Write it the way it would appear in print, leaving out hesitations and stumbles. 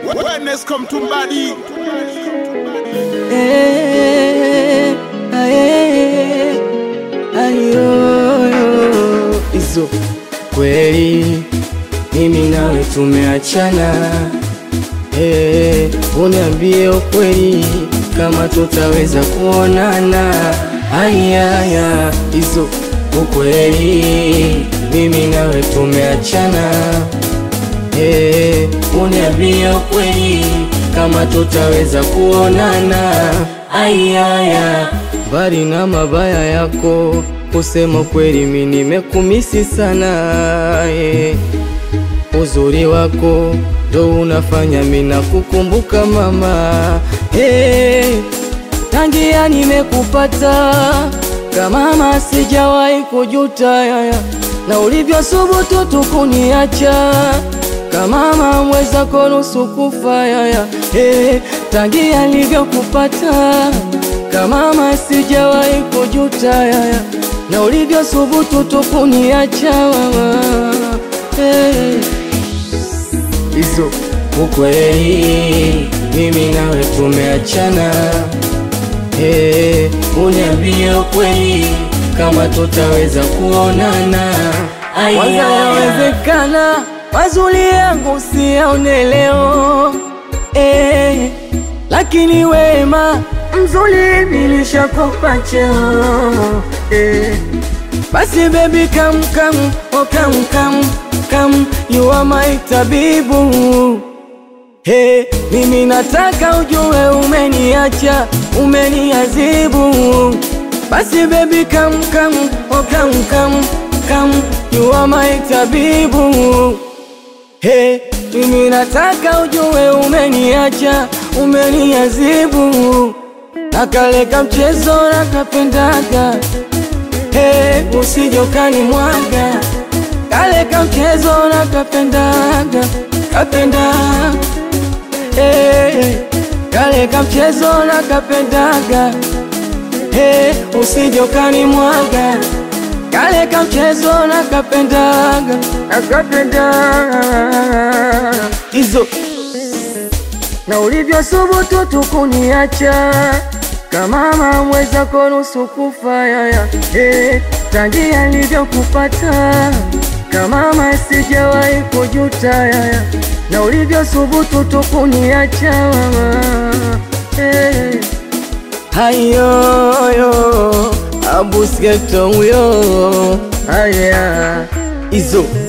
Wellness come to body. Izo kweli mimi nawe tumeachana, uniambie ukweli kama tutaweza kuonana. Haya, izo ukweli mimi nawe tumeachana, uniambie ukweli kama tutaweza kuonana. Haya, bali na mabaya yako, kusema kweli mimi nimekumisi sana. Uzuri wako ndo unafanya mimi nakukumbuka mama. Tangia nimekupata kama mama sijawahi kujuta, na ulivyo subutu tukuniacha kama mama mweza konusu kufa. Tangia nilivyokupata kama mama sijawahi kujuta, na ulivyo subutu tukuniacha mama. Izo ukweli mimi nawe tumeachana, uniambie ukweli kama tutaweza kuonana. Kwanza yawezekana mazuri yangu siyaone leo, lakini wema mzuri nilishakupa cheo. Basi baby come, oh come, you are my tabibu. Mimi nataka ujue umeniacha, umeniazibu. Basi baby come, oh come, you are my tabibu. Mimi nataka ujue umeniacha, umeniazibu. Nakaleka mchezo nakapendaga, usijokani mwaga. Kaleka mchezo nakapendaga, kaleka mchezo nakapendaga, usijokani mwaga. Kaleka mchezo nakapendaga, Izo na ulivyo subutu tukuniacha kama mama mweza konusu kufa. Tangia nilivyokupata kama mama sijawahi kujuta, na ulivyo subutu tukuniacha mama. Hayo abusgeto yo. Haya, Izo